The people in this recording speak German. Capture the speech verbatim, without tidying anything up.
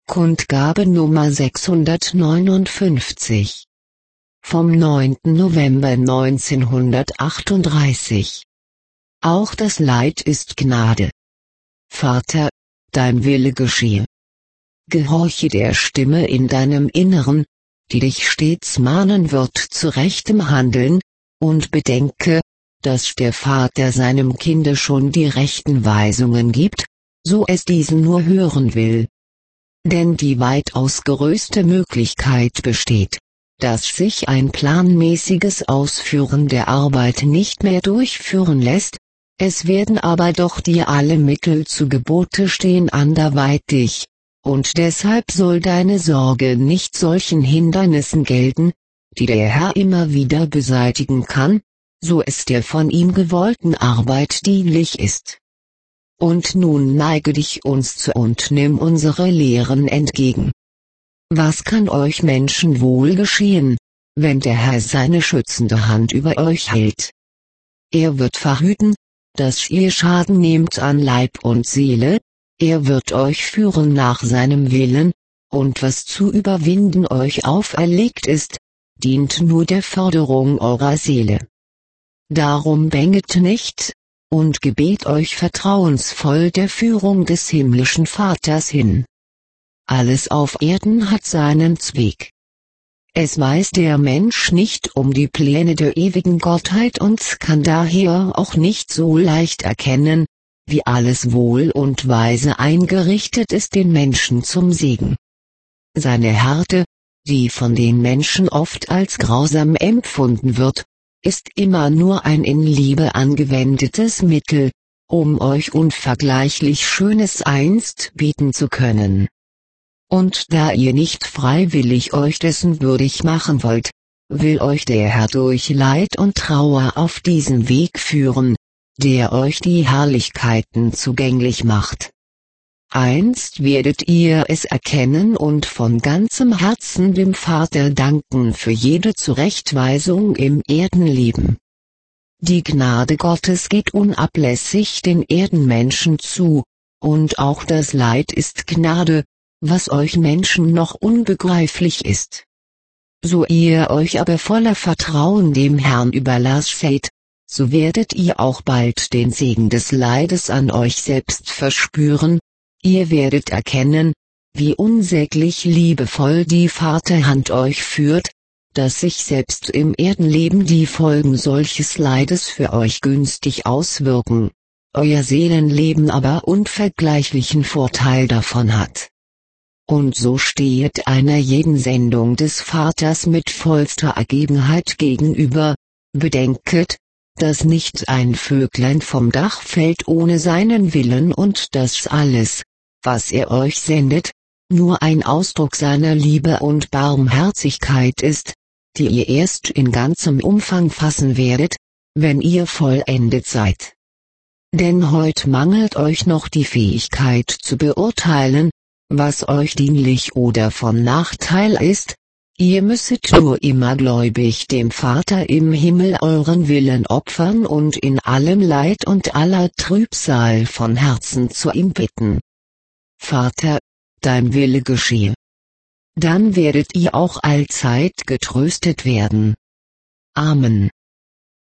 Kundgabe Nummer sechshundertneunundfünfzig. Vom neunten November neunzehnhundertachtunddreißig. Auch das Leid ist Gnade. Vater, dein Wille geschehe. Gehorche der Stimme in deinem Inneren, die dich stets mahnen wird zu rechtem Handeln, und bedenke, dass der Vater seinem Kinde schon die rechten Weisungen gibt, so es diesen nur hören will. Denn die weitaus größte Möglichkeit besteht, dass sich ein planmäßiges Ausführen der Arbeit nicht mehr durchführen lässt, es werden aber doch dir alle Mittel zu Gebote stehen anderweitig, und deshalb soll deine Sorge nicht solchen Hindernissen gelten, die der Herr immer wieder beseitigen kann, so es der von ihm gewollten Arbeit dienlich ist. Und nun neige dich uns zu und nimm unsere Lehren entgegen. Was kann euch Menschen wohl geschehen, wenn der Herr seine schützende Hand über euch hält? Er wird verhüten, dass ihr Schaden nehmt an Leib und Seele, er wird euch führen nach seinem Willen, und was zu überwinden euch auferlegt ist, dient nur der Förderung eurer Seele. Darum bänget nicht, und gebet euch vertrauensvoll der Führung des himmlischen Vaters hin. Alles auf Erden hat seinen Zweck. Es weiß der Mensch nicht um die Pläne der ewigen Gottheit und kann daher auch nicht so leicht erkennen, wie alles wohl und weise eingerichtet ist den Menschen zum Segen. Seine Härte, die von den Menschen oft als grausam empfunden wird, ist immer nur ein in Liebe angewendetes Mittel, um euch unvergleichlich Schönes einst bieten zu können. Und da ihr nicht freiwillig euch dessen würdig machen wollt, will euch der Herr durch Leid und Trauer auf diesen Weg führen, der euch die Herrlichkeiten zugänglich macht. Einst werdet ihr es erkennen und von ganzem Herzen dem Vater danken für jede Zurechtweisung im Erdenleben. Die Gnade Gottes geht unablässig den Erdenmenschen zu, und auch das Leid ist Gnade, was euch Menschen noch unbegreiflich ist. So ihr euch aber voller Vertrauen dem Herrn überlasset, so werdet ihr auch bald den Segen des Leides an euch selbst verspüren. Ihr werdet erkennen, wie unsäglich liebevoll die Vaterhand euch führt, dass sich selbst im Erdenleben die Folgen solches Leides für euch günstig auswirken, euer Seelenleben aber unvergleichlichen Vorteil davon hat. Und so stehet einer jeden Sendung des Vaters mit vollster Ergebenheit gegenüber, bedenket, dass nicht ein Vöglein vom Dach fällt ohne seinen Willen und dass alles, was er euch sendet, nur ein Ausdruck seiner Liebe und Barmherzigkeit ist, die ihr erst in ganzem Umfang fassen werdet, wenn ihr vollendet seid. Denn heut mangelt euch noch die Fähigkeit zu beurteilen, was euch dienlich oder von Nachteil ist, ihr müsset nur immer gläubig dem Vater im Himmel euren Willen opfern und in allem Leid und aller Trübsal von Herzen zu ihm bitten. Vater, dein Wille geschehe. Dann werdet ihr auch allzeit getröstet werden. Amen.